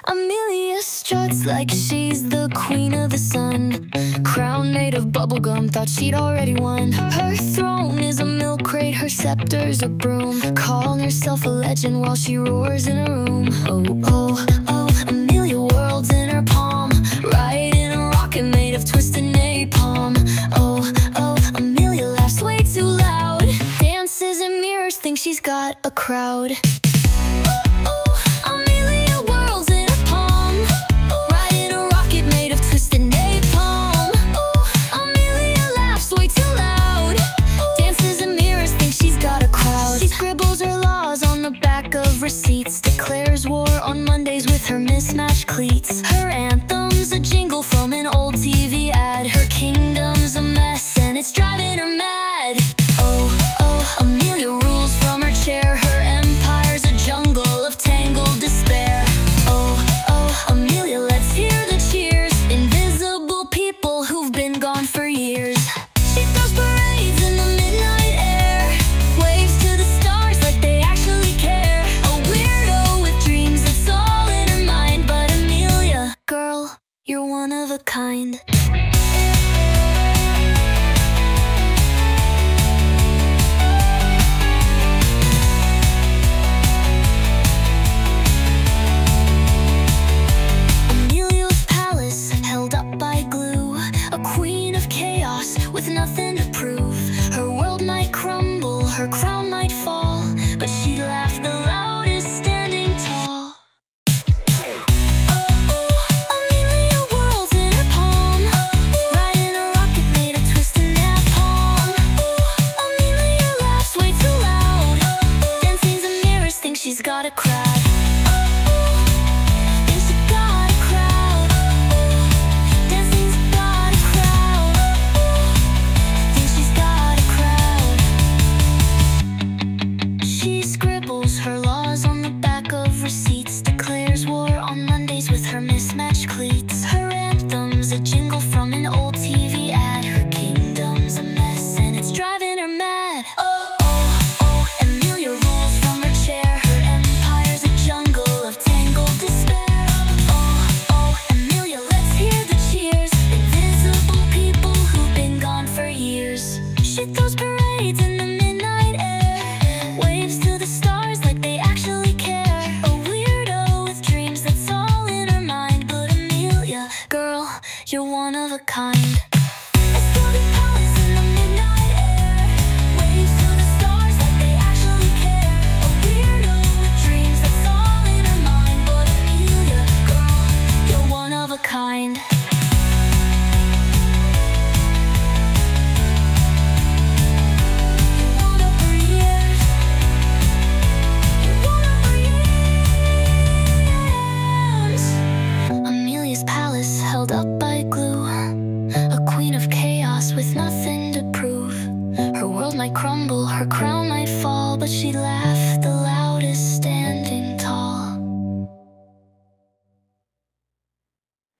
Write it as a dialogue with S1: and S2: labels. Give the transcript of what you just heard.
S1: Amelia struts like she's the queen of the sun. Crown made of bubblegum, thought she'd already won. Her throne is a milk crate, her scepter's a broom. Calling herself a legend while she roars in a room. Oh, oh, oh, Amelia whirls in her palm, riding a rocket made of twisted napalm. Oh, oh, Amelia laughs way too loud, dances in mirrors, thinks she's got a crowd. Receipts, declares war on Mondays with her mismatched cleats. Her anthem's a jingle from an old TV ad. Her kingdom's a mess and it's driving her mad. Oh, oh, Amelia rules from her chair. Her empire's a jungle of tangled despair. Oh, oh, Amelia, let's hear the cheers. Invisible people who've been gone for years. She throws parades in the midnight air, waves to the stars like they actually care. You're one of a kind. Amelia's palace held up by glue, a queen of chaos with nothing to prove. Her world might crumble, her crown might fall, but she'd laugh the loudest standing tall. She's got a crowd. Think she got a crowd. Dancing's got a crowd. Think she's got a crowd. She scribbles her laws on the back of receipts, declares war on Mondays with her mismatched cleats. Her anthem's a jingle from an old TV ad. Her kingdom's a mess and it's driving her mad. Oh, oh, oh, Amelia rules from her chair. She throws parades in the midnight air, waves to the stars like they actually care. A weirdo with dreams, that's all in her mind. But Amelia, girl, you're one of a kind. Kind. Amelia's palace held up by glue, a queen of chaos with nothing to prove. Her world might crumble, her crown might fall, but she'd laugh the